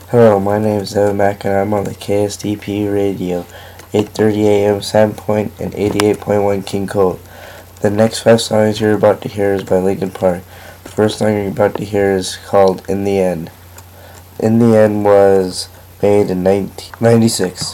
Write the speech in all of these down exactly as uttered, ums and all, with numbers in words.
Hello, my name is Evan Mack and I'm on the K S D P radio, eight thirty A M Sandpoint and eighty-eight point one King Cole. The next five songs you're about to hear is by Linkin Park. The first song you're about to hear is called In the End. In the End was made in nineteen ninety-six.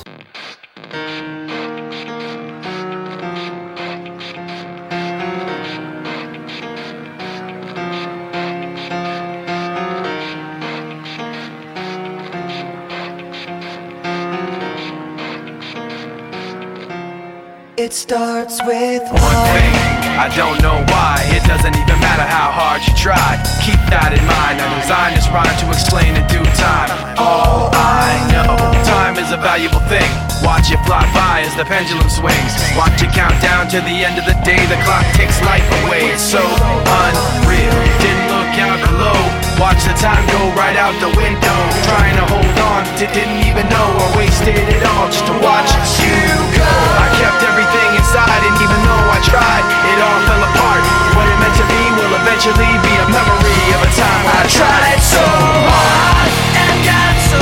It starts with one thing, I don't know why. It doesn't even matter how hard you try. Keep that in mind, I designed this rhyme to explain in due time. All I know, time is a valuable thing. Watch it fly by as the pendulum swings. Watch it count down to the end of the day. The clock takes life away, it's so unreal. Didn't look out below, watch the time go right out the window. Trying to hold on, didn't even know I wasted it all just to watch you go. I kept everything inside, and even though I tried, it all fell apart. What it meant to be will eventually be a memory of a time I tried so hard and got so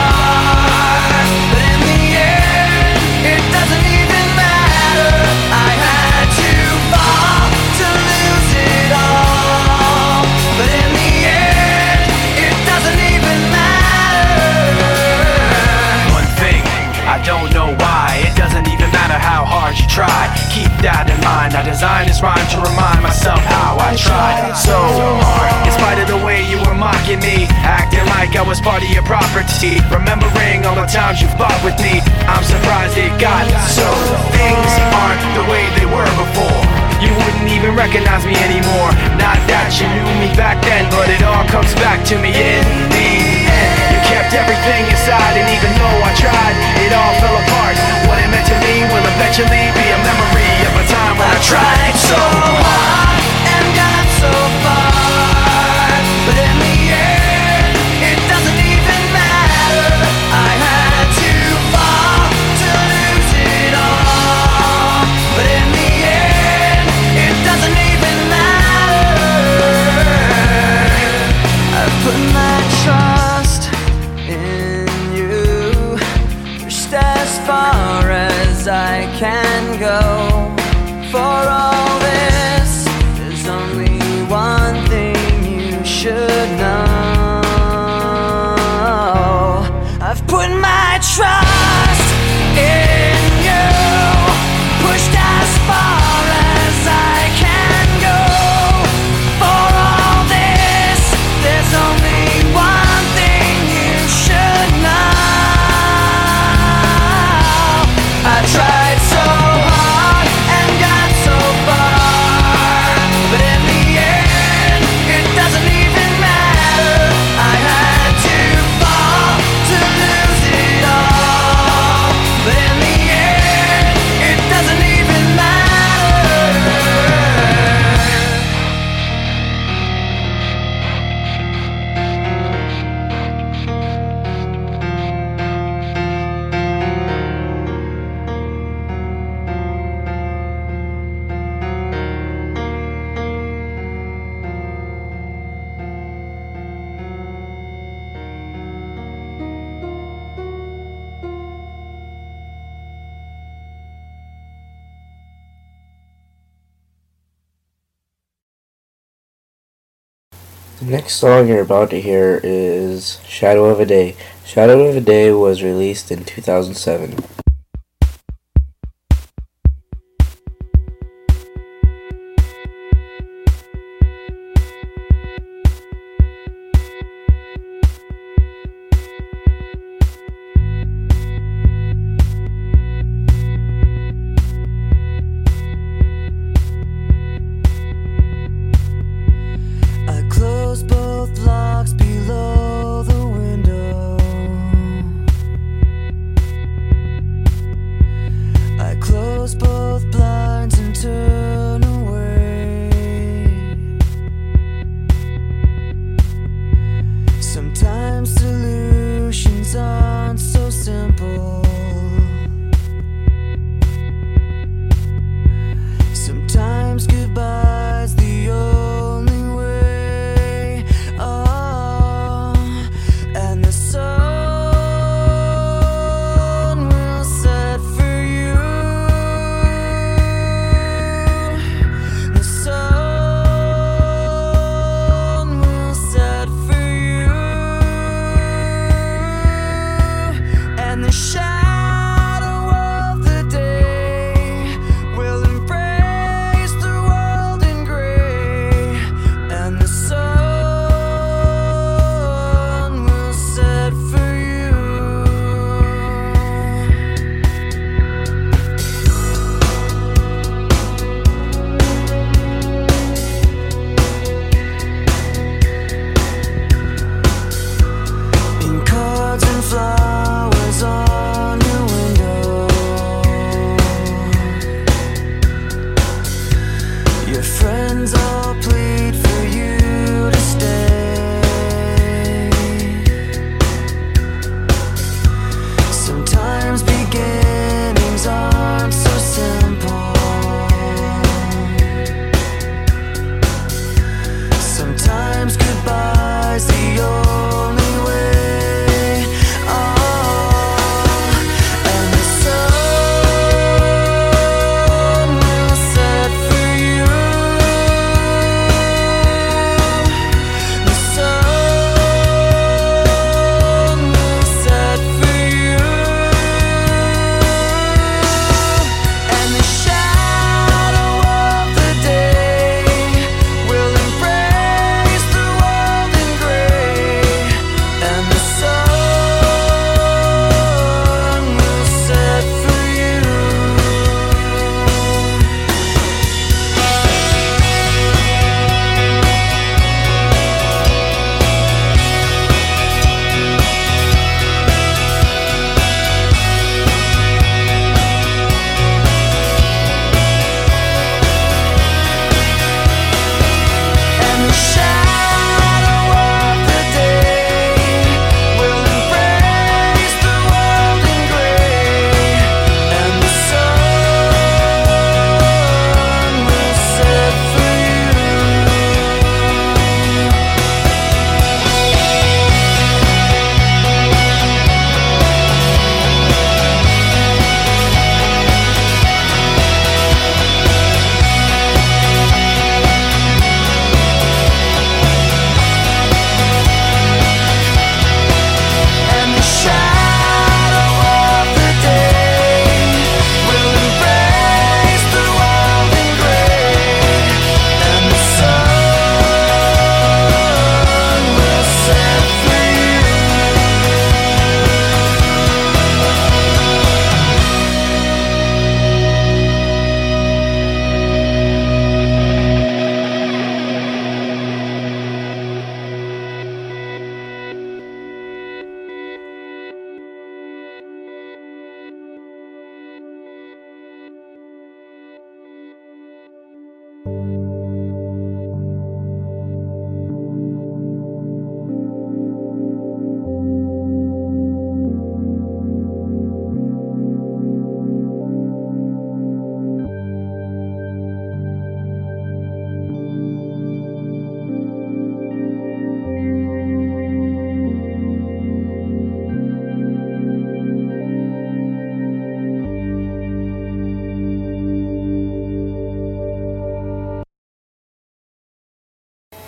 far, but in the end, it doesn't even matter. I had to fall to lose it all, but in the end, it doesn't even matter. One thing, I don't know why. It doesn't even matter how hard you try. Keep that in mind. I designed this rhyme to remind myself how I tried so hard. In spite of the way you were mocking me, acting like I was part of your property, remembering all the times you fought with me, I'm surprised it got so. Things aren't the way they were before. You wouldn't even recognize me anymore. Not that you knew me back then, but it all comes back to me in the end. You kept everything inside, and even though I tried, it all fell apart. What it meant to me will eventually be a memory of a time when I tried so hard and got so far, but in the end, it doesn't even matter. I had to fall to lose it all, but in the end, it doesn't even matter. I've put my trust in you, pushed as far as I can go. For all this, there's only one thing you should know. I've put my trust in you, pushed as far as I can go. For all this, there's only one thing you should know. I tried so hard and got so far, but in the end, it doesn't even matter. I had to fall to lose it all, but in the end, it doesn't even matter. The next song you're about to hear is Shadow of a Day. Shadow of a Day was released in two thousand seven. I close both locks below the window.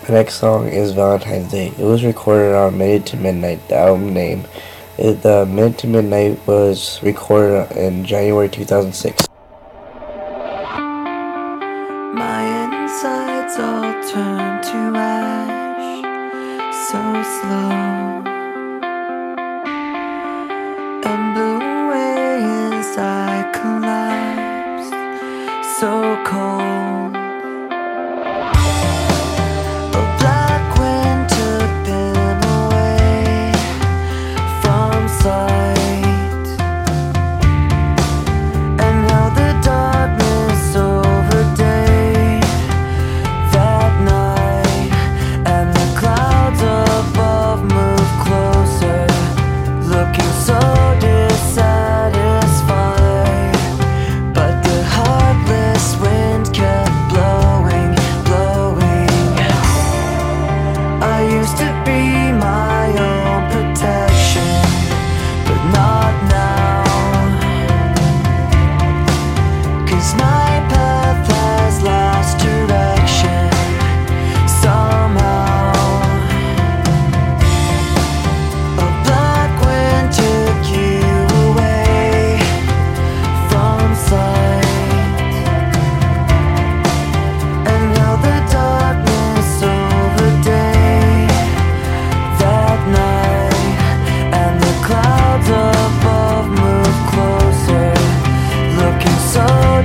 The next song is Valentine's Day. It was recorded on Minute to Midnight, the album name. It, the Minute to Midnight was recorded in January two thousand six. My insides all turn to ash, so slow, and blew away as I collapsed, so cold. A black wind took them away from sight, and now the darkness over day that night, and the clouds above move closer, looking so dissatisfied, but the heartless wind kept blowing, blowing. I used to be my own protection, but not now, 'cause my path has lost direction somehow. A black wind took you away from sight, and now the darkness over day that night, and the clouds above move closer, looking so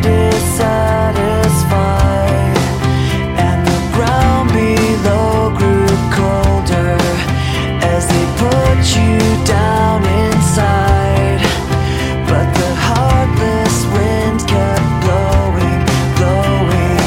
dissatisfied, and the ground below grew colder as they put you down inside, but the heartless wind kept blowing, blowing.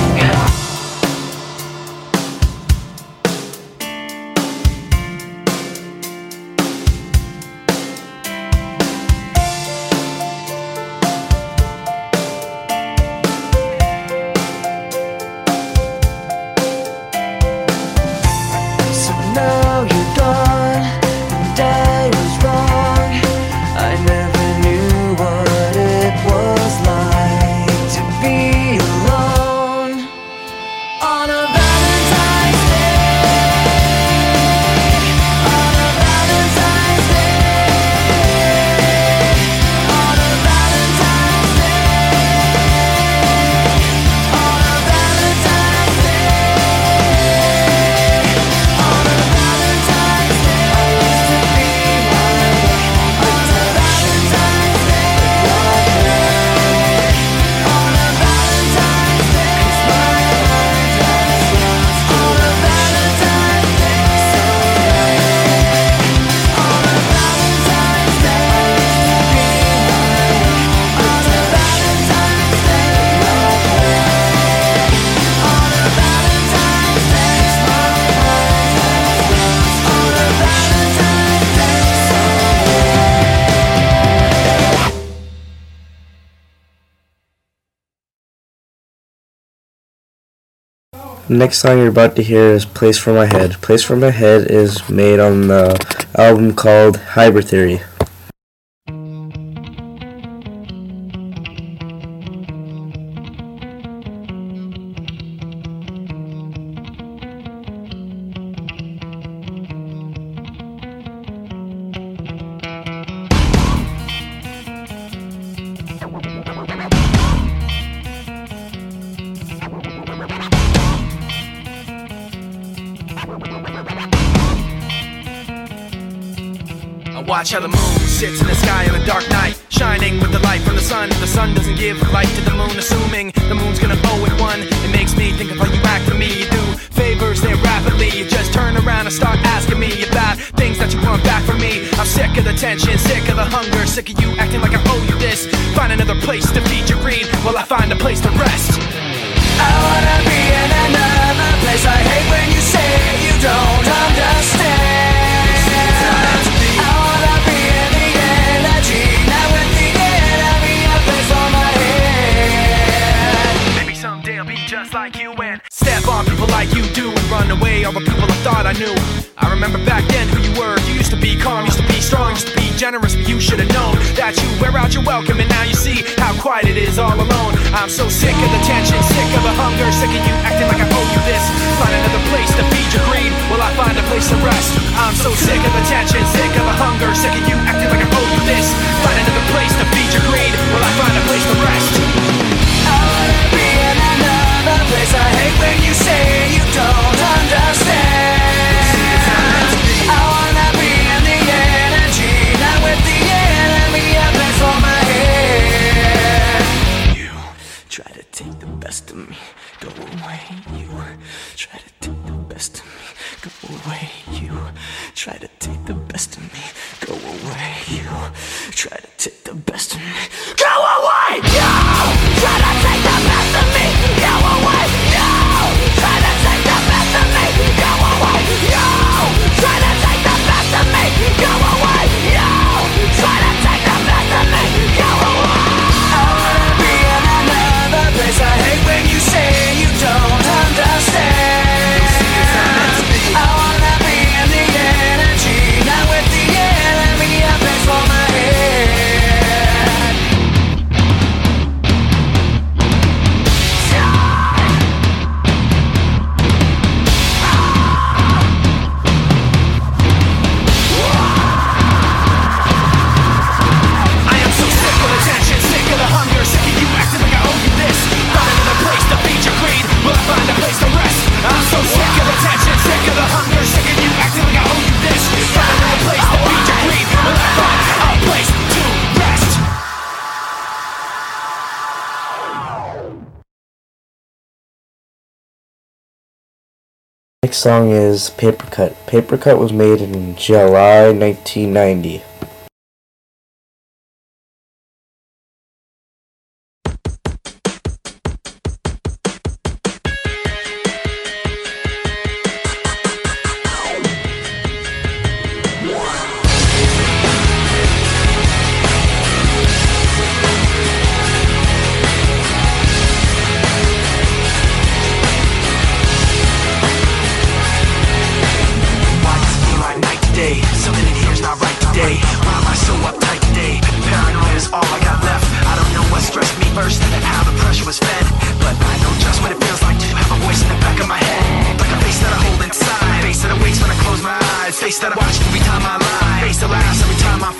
So now you're gone, and I was wrong. I never knew what it was like to be alone on a Valentine's Day, on a Valentine's Day, on a Valentine's Day, on a Valentine's Day, on a Valentine's Day. I used to be my own protection, but not now. On a Valentine's Day, 'cause my mind has lost on a Valentine's Day, on a Valentine's Day. I used to be my own protection, but not now. On a Valentine's Day, 'cause my mind has lost on a Valentine's Day somewhere. The next song you're about to hear is Place for My Head. Place for My Head is made on the album called Hybrid Theory. I watch how the moon sits in the sky on a dark night, shining with the light from the sun. The sun doesn't give light to the moon, assuming the moon's gonna owe it one. It makes me think of how you act to me. You do favors there rapidly, you just turn around and start asking me about things that you want back from me. I'm sick of the tension, sick of the hunger, sick of you acting like I owe you this. Find another place to feed your greed while I find a place to rest. I wanna be in another place. I hate when you say you don't understand. I wanna be in the energy, not with the enemy. A place on my head. Maybe someday I'll be just like you and step on people like you do and run away all the people I thought I knew. I remember back then who you were. You used to be calm, used to be strong, used to be generous, but you should have known that you wear out your welcome, and now you see how quiet it is all alone. I'm so sick of the tension, sick of the hunger, sick of you acting like I owe you this. Find another place to feed your greed, will I find a place to rest? I'm so sick of the tension, sick of the hunger, sick of you acting like I owe you this. Find another place to feed your greed, will I find a place to rest? I wanna be in another place. I hate when you say you don't understand. I wanna be in the energy, not with the enemy. A place for my head. You try to take the best of me, go away. You try to take the best of me, go away. You try to take the best of me, go away. You try to take the best of me, go away. You try to take the best of me, go away. You try to take the best of me, go away. You try to take the best of me, go away. You try to take the best of me, go away. I wanna be in another place. I hate when you say you don't understand. I wanna be in the energy, not with the enemy. A place for my head. I am so sick of the tension, sick of the hunger, sick of you acting like I owe you this. Find another place to feed your greed, will I find a place to rest? I'm so sick of the tension, sick of the hunger, sick of you acting like I owe you this. Find another place to feed your greed, will I find a place to rest? Next song is Paper Cut. Paper Cut was made in July nineteen ninety. Face that I watch every time I lie. Face that laughs every time I